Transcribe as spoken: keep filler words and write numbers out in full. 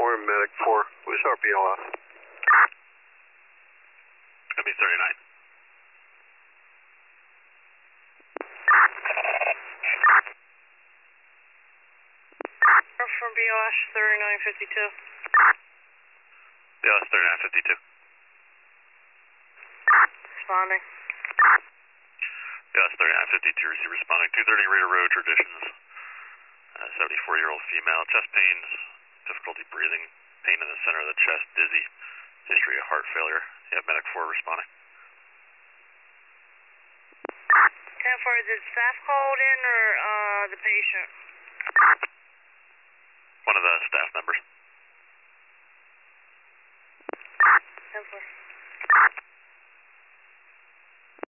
four, medic four. Who's our B L S? It's going to be thirty-nine. From B O S thirty-nine fifty-two. B O S thirty-nine fifty-two. Responding. B O S thirty-nine fifty-two, receive responding. two thirty Rita Road, Traditions. Uh, seventy-four-year-old female, chest pains, difficulty breathing, pain in the center of the chest, dizzy, history of heart failure. You have medic four responding. ten four, is it staff called in or uh, the patient? One of the staff members. ten four.